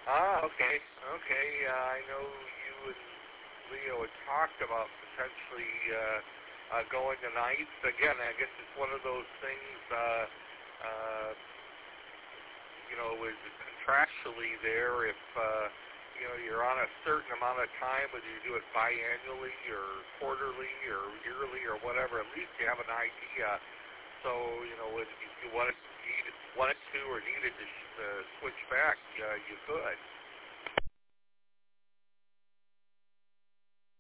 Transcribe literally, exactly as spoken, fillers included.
Ah, okay, okay. Uh, I know you and Leo had talked about potentially uh, uh, going to nights. Again, I guess it's one of those things, uh, uh, you know, is contractually there if, uh, you know, you're on a certain amount of time, whether you do it biannually or quarterly or yearly or whatever, at least you have an idea. So, you know, if you wanted, needed, wanted to or needed to uh, switch back, uh, you could.